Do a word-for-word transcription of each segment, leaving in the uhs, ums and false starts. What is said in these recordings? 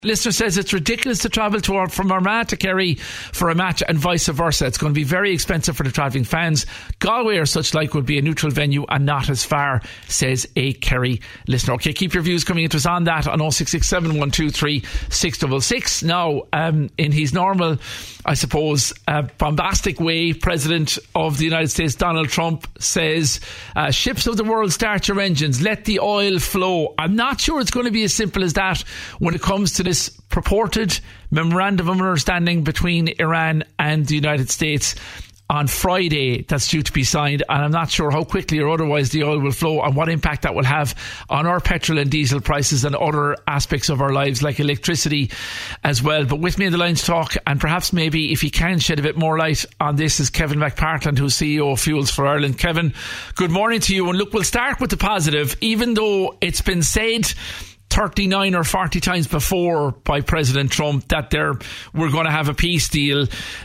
Listener says it's ridiculous to travel to, from Armagh to Kerry for a match and vice versa. It's going to be very expensive for the travelling fans. Galway or such like would be a neutral venue and not as far, says a Kerry listener. Okay, keep your views coming into us on that on oh six six seven one two three six six six. Now, um, in his normal, I suppose, uh, bombastic way, President of the United States, Donald Trump, says, uh, ships of the world, start your engines, let the oil flow. I'm not sure it's going to be as simple as that when it comes to this purported memorandum of understanding between Iran and the United States on Friday that's due to be signed, and I'm not sure how quickly or otherwise the oil will flow and what impact that will have on our petrol and diesel prices and other aspects of our lives like electricity as well. But with me in the line to talk, and perhaps maybe if he can shed a bit more light on this, is Kevin McPartland, who's C E O of Fuels for Ireland. Kevin, good morning to you. And look, we'll start with the positive. Even though it's been said thirty-nine or forty times before by President Trump that there we're going to have a peace deal,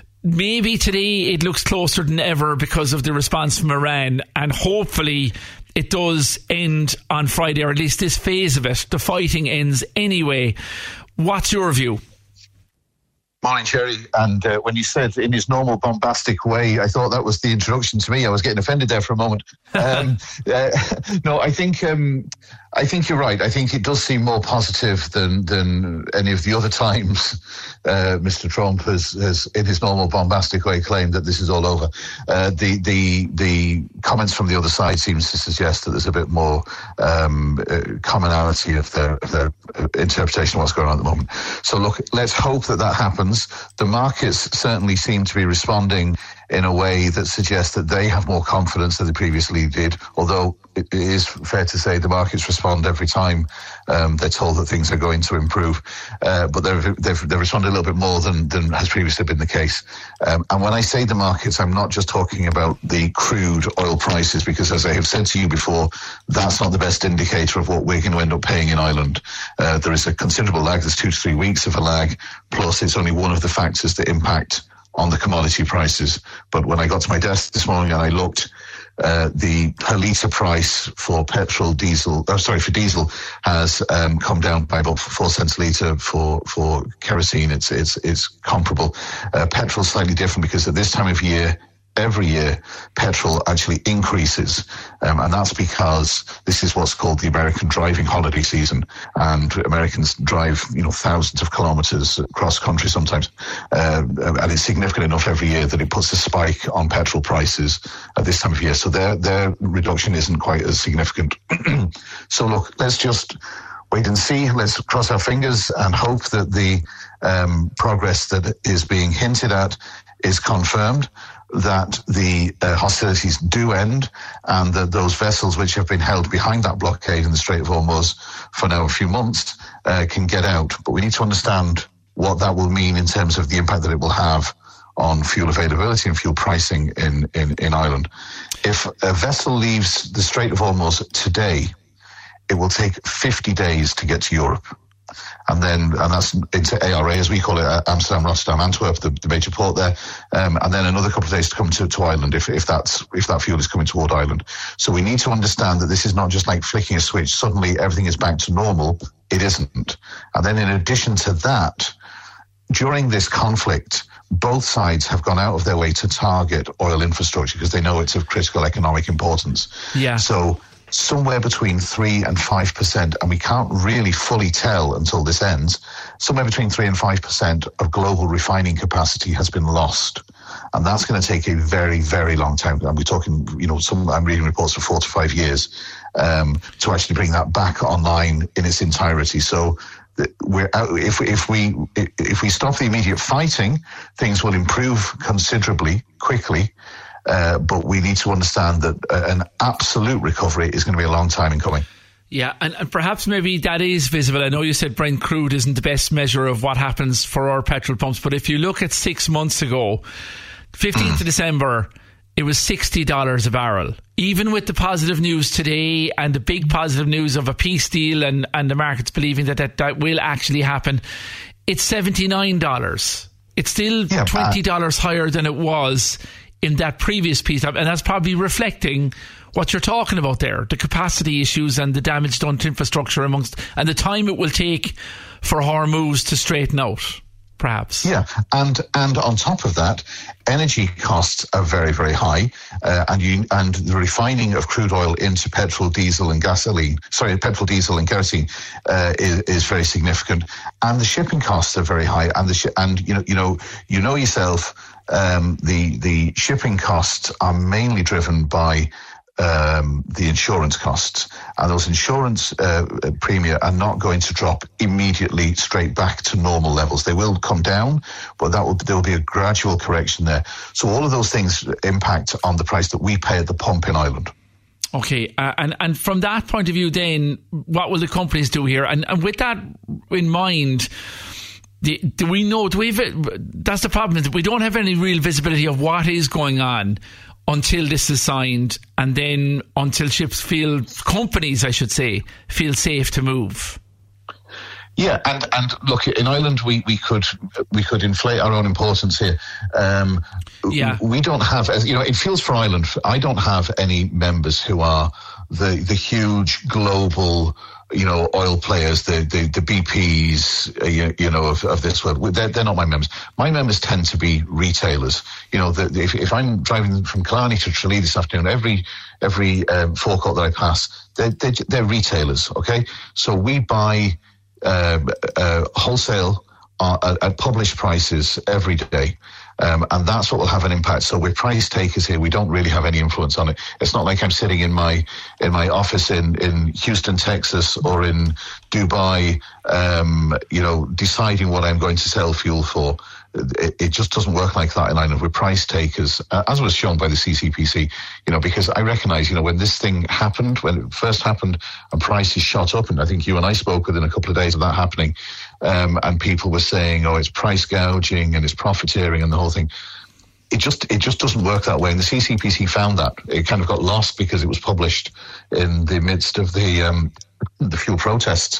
maybe today it looks closer than ever because of the response from Iran, and hopefully it does end on Friday, or at least this phase of it, the fighting ends anyway. What's your view? Morning, Sherry. And uh, when you said in his normal bombastic way, I thought that was the introduction to me. I was getting offended there for a moment. Um, uh, no, I think um, I think you're right. I think it does seem more positive than than any of the other times uh, Mister Trump has, has, in his normal bombastic way, claimed that this is all over. Uh, the the the comments from the other side seems to suggest that there's a bit more um, uh, commonality of their, of their interpretation of what's going on at the moment. So look, let's hope that that happens. The markets certainly seem to be responding in a way that suggests that they have more confidence than they previously did, although it is fair to say the markets respond every time um, they're told that things are going to improve. Uh, but they've, they've, they've responded a little bit more than, than has previously been the case. Um, and when I say the markets, I'm not just talking about the crude oil prices, because as I have said to you before, that's not the best indicator of what we're going to end up paying in Ireland. Uh, there is a considerable lag. There's two to three weeks of a lag, plus it's only one of the factors that impact on the commodity prices. But when I got to my desk this morning and I looked, uh, the per litre price for petrol, diesel, oh, sorry, for diesel has um, come down by about four cents a litre. For, for kerosene, it's, it's, it's comparable. Uh, petrol slightly different because at this time of year, every year, petrol actually increases. Um, and that's because this is what's called the American driving holiday season. And Americans drive, you know, thousands of kilometres across country sometimes. Uh, and it's significant enough every year that it puts a spike on petrol prices at this time of year. So their, their reduction isn't quite as significant. So look, let's just wait and see. Let's cross our fingers and hope that the um, progress that is being hinted at is confirmed, that the uh, hostilities do end, and that those vessels which have been held behind that blockade in the Strait of Hormuz for now a few months uh, can get out. But we need to understand what that will mean in terms of the impact that it will have on fuel availability and fuel pricing in, in, in Ireland. If a vessel leaves the Strait of Hormuz today, it will take fifty days to get to Europe. And then, and that's into A R A, as we call it, Amsterdam, Rotterdam, Antwerp, the, the major port there. Um, and then another couple of days to come to, to Ireland if, if that's, if that fuel is coming toward Ireland. So we need to understand that this is not just like flicking a switch. Suddenly everything is back to normal. It isn't. And then in addition to that, during this conflict, both sides have gone out of their way to target oil infrastructure because they know it's of critical economic importance. Yeah. So somewhere between three and five percent, and we can't really fully tell until this ends, somewhere between three and five percent of global refining capacity has been lost. And that's going to take a very, very long time. And we're talking, you know, some, I'm reading reports for four to five years um, to actually bring that back online in its entirety. So we're out, if, if we if we stop the immediate fighting, things will improve considerably quickly. Uh, but we need to understand that uh, an absolute recovery is going to be a long time in coming. Yeah, and, and perhaps maybe that is visible. I know you said Brent crude isn't the best measure of what happens for our petrol pumps, but if you look at six months ago, fifteenth of December, it was sixty dollars a barrel. Even with the positive news today and the big positive news of a peace deal and, and the markets believing that, that that will actually happen, it's seventy-nine dollars. It's still yeah, twenty dollars higher than it was in that previous piece, and that's probably reflecting what you're talking about there, the capacity issues and the damage done to infrastructure amongst, and the time it will take for Hormuz to straighten out, perhaps. Yeah, and and on top of that, energy costs are very, very high, uh, and you and the refining of crude oil into petrol, diesel, and gasoline, sorry, petrol, diesel, and kerosene uh, is, is very significant, and the shipping costs are very high, and the sh- and you know you know you know yourself, um, the the shipping costs are mainly driven by Um, the insurance costs, and those insurance uh, premia are not going to drop immediately straight back to normal levels. They will come down, but that will there will be a gradual correction there. So all of those things impact on the price that we pay at the pump in Ireland. Okay, uh, and and from that point of view, then what will the companies do here? And, and with that in mind, the, do we know? Do we? That's the problem. Is we don't have any real visibility of what is going on until this is signed, and then until ships feel, companies I should say, feel safe to move. Yeah, and, and look, in Ireland we, we could we could inflate our own importance here. Um, yeah. We don't have, as you know, in Fuels for Ireland, I don't have any members who are the the huge global, you know, oil players, the the, the B Ps, uh, you, you know, of, of this world. They're, they're not my members. My members tend to be retailers. You know, the, the, if, if I'm driving from Killarney to Tralee this afternoon, every every um, forecourt that I pass, they're, they're, they're retailers, okay? So we buy uh, uh, wholesale uh, at, at published prices every day. Um, and that's what will have an impact. So we're price takers here. We don't really have any influence on it. It's not like I'm sitting in my in my office in, in Houston, Texas, or in Dubai, um, you know, deciding what I'm going to sell fuel for. It, it just doesn't work like that in Ireland. We're price takers, uh, as was shown by the C C P C, you know, because I recognise, you know, when this thing happened, when it first happened and prices shot up, and I think you and I spoke within a couple of days of that happening, um, and people were saying, oh, it's price gouging and it's profiteering and the whole thing. It just it just doesn't work that way. And the C C P C found that. It kind of got lost because it was published in the midst of the um, the fuel protests.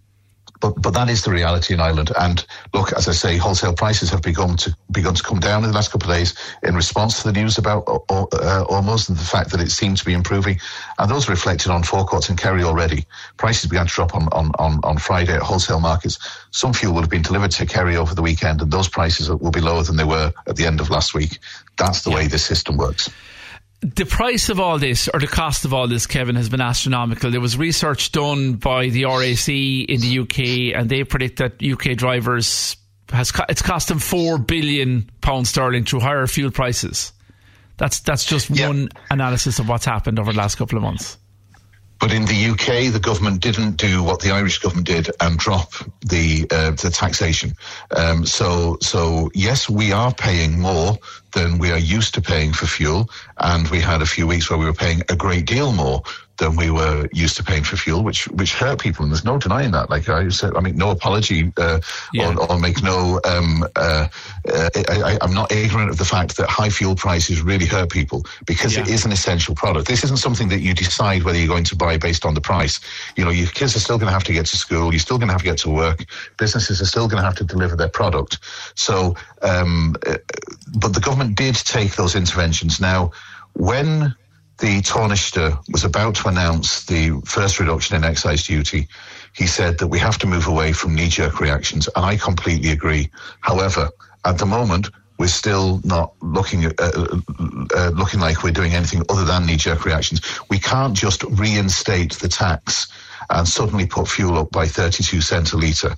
But but that is the reality in Ireland. And look, as I say, wholesale prices have begun to begun to come down in the last couple of days in response to the news about uh, Hormuz and the fact that it seems to be improving. And those are reflected on forecourts in Kerry already. Prices began to drop on, on, on, on Friday at wholesale markets. Some fuel will have been delivered to Kerry over the weekend, and those prices will be lower than they were at the end of last week. That's the yeah. way this system works. The price of all this, or the cost of all this, Kevin, has been astronomical. There was research done by the R A C in the U K, and they predict that U K drivers has it's cost them four billion pounds sterling through higher fuel prices. That's that's just yeah. one analysis of what's happened over the last couple of months. But in the U K, the government didn't do what the Irish government did and drop the uh, the taxation. Um, so, so yes, we are paying more than we are used to paying for fuel, and we had a few weeks where we were paying a great deal more than we were used to paying for fuel, which which hurt people, and there's no denying that. Like I said, I mean, no apology uh, yeah. or, or make no. Um, uh, uh, I, I'm not ignorant of the fact that high fuel prices really hurt people because yeah. it is an essential product. This isn't something that you decide whether you're going to buy based on the price. You know, your kids are still going to have to get to school. You're still going to have to get to work. Businesses are still going to have to deliver their product. So, um, but the government did take those interventions. Now, when the Taoiseach was about to announce the first reduction in excise duty, he said that we have to move away from knee-jerk reactions, and I completely agree. However, at the moment, we're still not looking at, uh, uh, looking like we're doing anything other than knee-jerk reactions. We can't just reinstate the tax and suddenly put fuel up by thirty-two cents a litre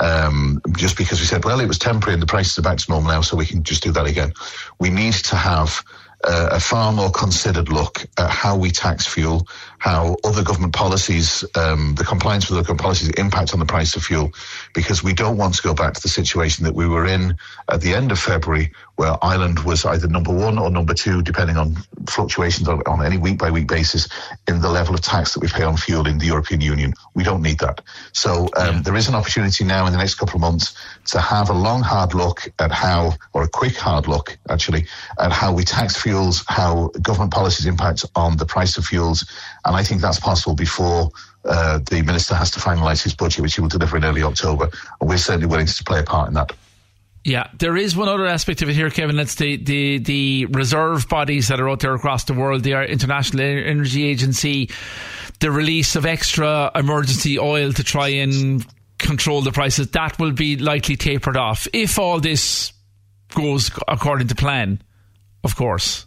um, just because we said, well, it was temporary and the prices are back to normal now, so we can just do that again. We need to have Uh, a far more considered look at how we tax fuel, how other government policies, um, the compliance with other government policies impact on the price of fuel, because we don't want to go back to the situation that we were in at the end of February, where Ireland was either number one or number two, depending on fluctuations on, on any week-by-week basis, in the level of tax that we pay on fuel in the European Union. We don't need that. So um, yeah. there is an opportunity now in the next couple of months to have a long, hard look at how, or a quick, hard look, actually, at how we tax fuels, how government policies impact on the price of fuels. And I think that's possible before uh, the Minister has to finalise his budget, which he will deliver in early October. And we're certainly willing to play a part in that. Yeah, there is one other aspect of it here, Kevin. It's the, the, the reserve bodies that are out there across the world. The International Energy Agency, the release of extra emergency oil to try and control the prices, that will be likely tapered off if all this goes according to plan, of course.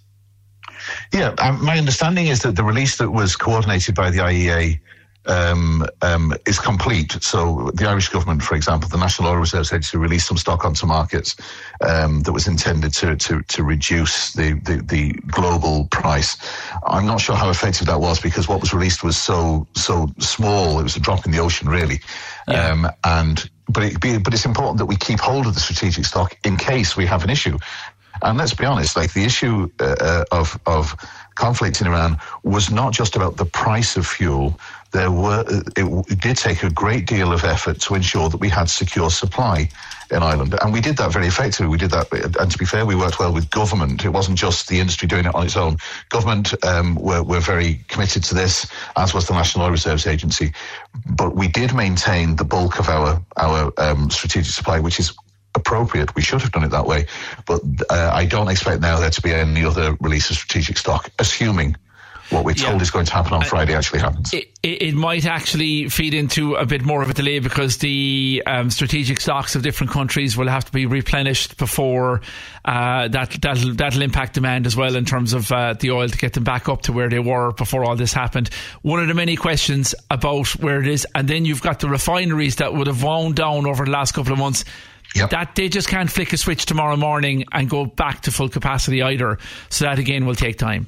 Yeah, um, my understanding is that the release that was coordinated by the I E A um, um, is complete. So the Irish government, for example, the National Oil Reserves Agency released some stock onto markets um, that was intended to to, to reduce the, the, the global price. I'm not sure how effective that was because what was released was so so small. It was a drop in the ocean, really. Yeah. Um, and but it, but it's important that we keep hold of the strategic stock in case we have an issue. And let's be honest, like the issue uh, of of conflict in Iran was not just about the price of fuel. There were it, it did take a great deal of effort to ensure that we had secure supply in Ireland, and we did that very effectively. We did that, and to be fair, we worked well with government. It wasn't just the industry doing it on its own. Government um, were were very committed to this, as was the National Oil Reserves Agency. But we did maintain the bulk of our our um, strategic supply, which is appropriate. We should have done it that way, but uh, I don't expect now there to be any other release of strategic stock, assuming what we're told yeah. is going to happen on Friday actually happens. It, it, it might actually feed into a bit more of a delay because the um, strategic stocks of different countries will have to be replenished before uh, that, that'll, that'll impact demand as well in terms of uh, the oil to get them back up to where they were before all this happened. One of the many questions about where it is, and then you've got the refineries that would have wound down over the last couple of months. Yep. That they just can't flick a switch tomorrow morning and go back to full capacity either. So that again will take time.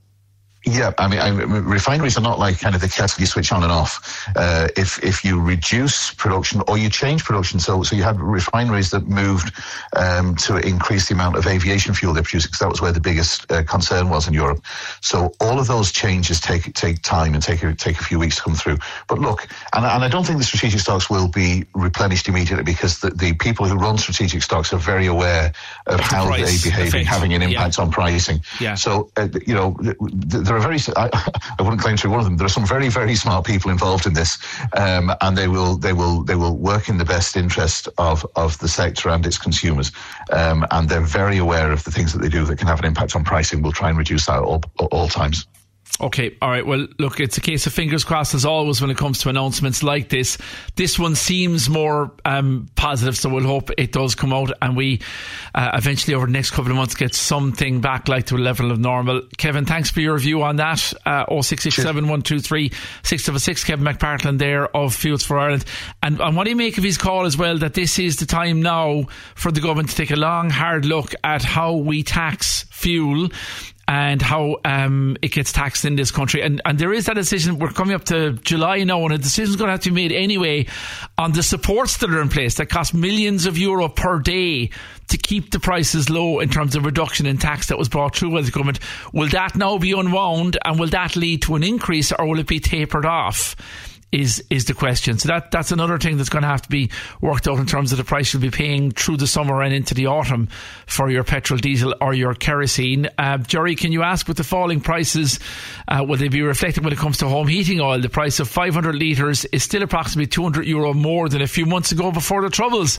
Yeah, I mean, I, refineries are not like kind of the kettle you switch on and off. Uh, if if you reduce production or you change production, so so you had refineries that moved um, to increase the amount of aviation fuel they're producing, because that was where the biggest uh, concern was in Europe. So all of those changes take take time and take a, take a few weeks to come through. But look, and, and I don't think the strategic stocks will be replenished immediately because the, the people who run strategic stocks are very aware of, of how the they behave effect. and having an impact yeah. on pricing. Yeah. So uh, you know. The, the, There are very, I, I wouldn't claim to be one of them. There are some very, very smart people involved in this, um, and they will, they will, they will work in the best interest of of the sector and its consumers. Um, and they're very aware of the things that they do that can have an impact on pricing. We'll try and reduce that at all, at all times. Okay, all right. Well, look, it's a case of fingers crossed as always when it comes to announcements like this. This one seems more um, positive, so we'll hope it does come out and we uh, eventually over the next couple of months get something back like to a level of normal. Kevin, thanks for your view on that. Uh, oh six six seven, one two three, six seven six, Kevin McPartland there of Fuels for Ireland. And, and what do you make of his call as well, that this is the time now for the government to take a long, hard look at how we tax fuel and how um, it gets taxed in this country. And, and there is that decision. We're coming up to July now, and a decision is going to have to be made anyway on the supports that are in place that cost millions of euro per day to keep the prices low in terms of reduction in tax that was brought through by the government. Will that now be unwound, and will that lead to an increase, or will it be tapered off? Is is the question. So that that's another thing that's going to have to be worked out in terms of the price you'll be paying through the summer and into the autumn for your petrol, diesel or your kerosene. Uh, Jerry, can you ask, with the falling prices, uh, will they be reflected when it comes to home heating oil? The price of five hundred litres is still approximately two hundred euro more than a few months ago before the troubles.